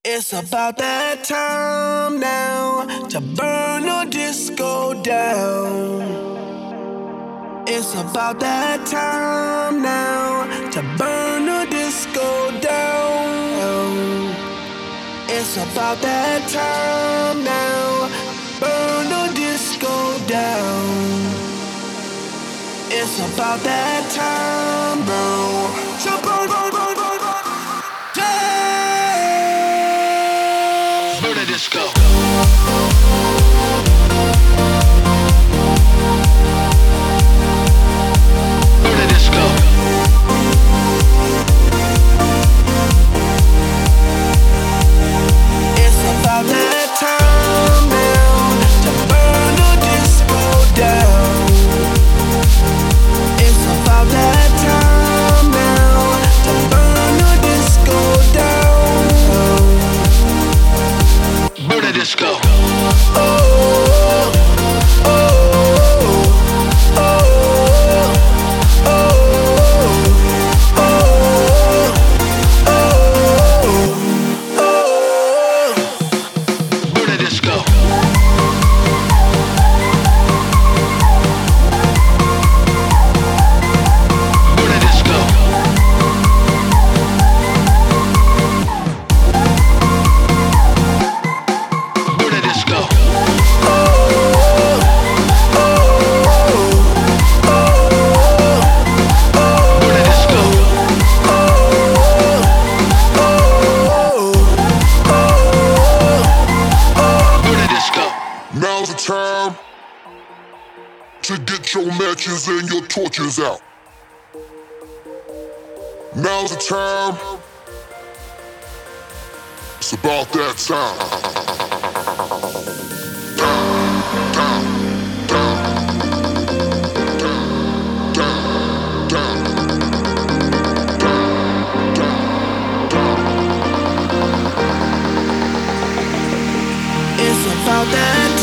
It's about that time now to burn the disco down. It's about that time now to burn the disco down. It's about that time now, burn the disco down. It's about that time, bro. So burn, burn, burn, burn, burn, down. Burn the disco. Burn the disco. It's about that time now to burn the disco down. It's about that time now to burn the disco down. Burn the disco. Oh, oh, oh, oh, oh, oh, burn the disco. Now's the time to get your matches and your torches out. Now's the time. It's about that time. It's about that